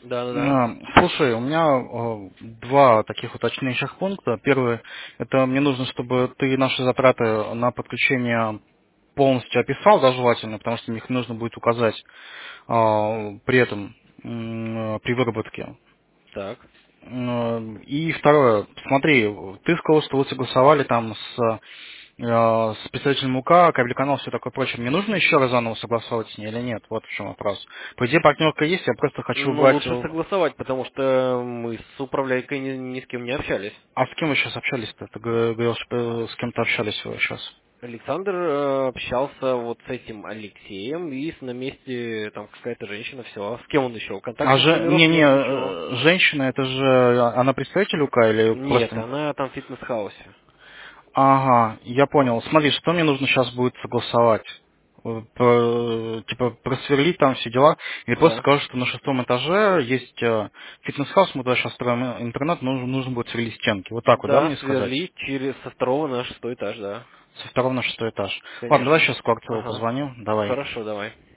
Да-да-да. Слушай, у меня два таких уточняющих пункта. Первый, это мне нужно, чтобы ты наши затраты на подключение полностью описал, да, желательно, потому что их нужно будет указать при этом, при выработке. Так. И второе, смотри, ты сказал, что вы согласовали там с представителем УК, кабель канал, все такое прочее. Мне нужно еще раз заново согласовывать с ней или нет? Вот в чем вопрос. По идее, партнерка есть, я просто хочу Ну, убрать. лучше согласовать, потому что мы с управляйкой ни с кем не общались. А с кем вы сейчас общались-то? Ты говорил, что с кем-то общались вы сейчас. Александр общался вот с этим Алексеем, и на месте там какая-то женщина, все. С кем он еще? Контактных номеров Не, нет, ничего. женщина, это же она представитель УК или Нет, просто... она там в фитнес-хаусе. Ага, я понял. Смотри, что мне нужно сейчас будет согласовать? Типа просверлить там все дела, или просто Да. скажу, что на шестом этаже есть фитнес-хаус, мы туда сейчас строим интернет, нужно будет сверлить стенки. Вот так вот, да, Да, мне сказать? сверлить со второго на шестой этаж, да. Со второго на шестой этаж. Ладно, давай Конечно. сейчас Скворцову Ага. позвоню, давай. Хорошо, давай.